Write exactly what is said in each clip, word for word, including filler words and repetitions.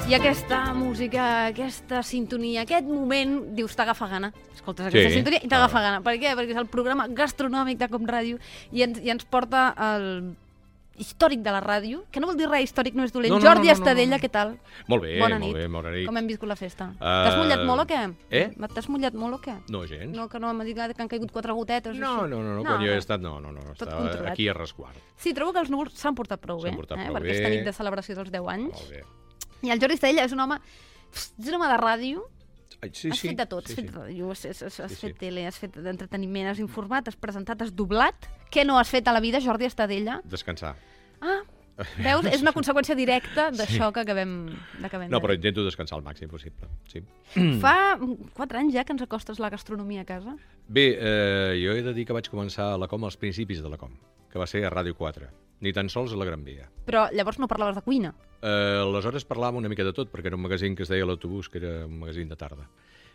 I aquesta música, aquesta sintonia, aquest moment, dius, t'agafa gana. Escoltes aquesta Sí. sintonia i t'agafa Ah. gana. Per què? Perquè és el programa gastronòmic de Com Ràdio i ens, i ens porta el històric de la ràdio, que no vol dir res històric, no és dolent. No, no, Jordi no, no, Estadella, no. què tal? Molt bé, Bona molt nit. bé, bona nit. Com hem viscut la festa? Uh, T'has mullat molt o què? Eh? T'has mullat molt o què? No, gens. No, que no m'ha dit que han caigut quatre gotetes. No, així. no, no, no, quan jo he estat, no, no, no, Tot estava controlat. aquí a resguard. Sí, trobo que els núvols s'han portat prou bé, S'han portat eh? prou per bé. aquesta nit de celebració dels deu anys. Molt bé. I el Jordi Estadella és un home, és un home de ràdio. Ai, sí, Has sí. fet de tot, has sí, fet sí. ràdio, has, has, has Sí, fet sí. tele, has fet d'entreteniment, has informat, has presentat, has doblat. Què no has fet a la vida, Jordi Estadella? Descansar. Ah, veus? És una conseqüència directa d'això que acabem, d'acabem No, de però dir. intento descansar al màxim possible, sí. Fa quatre anys ja que ens acostes la gastronomia a casa. Bé, eh, jo he de dir que vaig començar a la Com als principis de la Com, que va ser a Ràdio quatre, ni tan sols a la Gran Via. Però llavors no parlaves de cuina. Eh, aleshores parlàvem una mica de tot, perquè era un magazín que es deia L'Autobús, que era un magazín de tarda.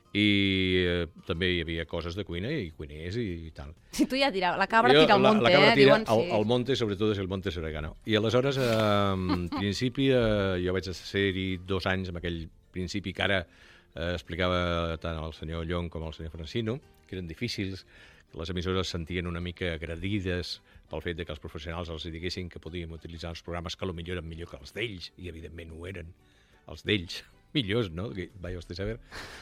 I eh, també hi havia coses de cuina i cuiners i, i tal. Si tu ja diràs, la cabra Jo, tira al la, monte, la cabra eh? tira Diuen, al, sí. al monte, sobretot és el monte Soregano. I aleshores, eh, en principi, eh, jo vaig ser-hi dos anys amb aquell principi que ara eh, explicava tant el senyor Llong com el senyor Francino, que eren difícils, que les emissores es sentien una mica agredides pel fet de que els professionals els diguessin que podíem utilitzar els programes que potser eren millor que els d'ells, i evidentment ho eren, els d'ells, millors, no? Que, vaya vostè a saber.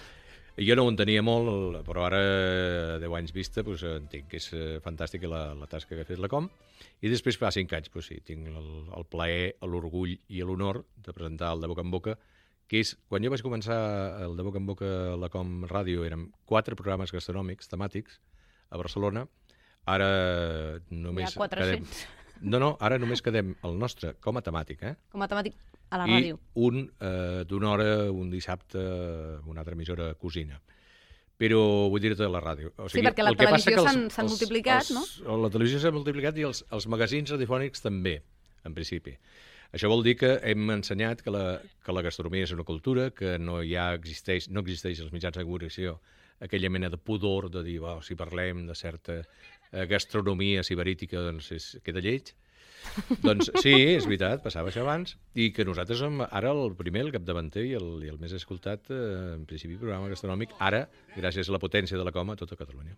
I jo no ho entenia molt, però ara, deu anys vista, doncs, entenc que és eh, fantàstica la, la tasca que ha fet la Com. I després, fa cinc anys, doncs, sí, tinc el, el plaer, l'orgull i l'honor de presentar el De Boca en Boca, que és, quan jo vaig començar el De Boca en Boca a la Com Ràdio, eren quatre programes gastronòmics, temàtics, a Barcelona. Ara només... Hi ha quatre-cents. Quedem... No, no, ara només quedem el nostre com a temàtic, eh? Com a temàtic a la I ràdio. un eh, d'una hora, un dissabte, una altra emissora cosina. Però vull dir-te de la ràdio. O Sí, perquè la el que passa televisió que els- s'han- s'han els- multiplicat, els, no? La televisió s'ha multiplicat i els, els magazins radiofònics també, en principi. Això vol dir que hem ensenyat que la, que la gastronomia és una cultura, que no hi ha existeix, no existeix als mitjans de comunicació aquella mena de pudor de dir, oh, si parlem de certa eh, gastronomia siberítica, doncs és, queda lleig. Doncs sí, és veritat, passava això abans, i que nosaltres som ara el primer, el capdavanter i el, i el més escoltat, eh, en principi, programa gastronòmic, ara, gràcies a la potència de la Com a tota Catalunya.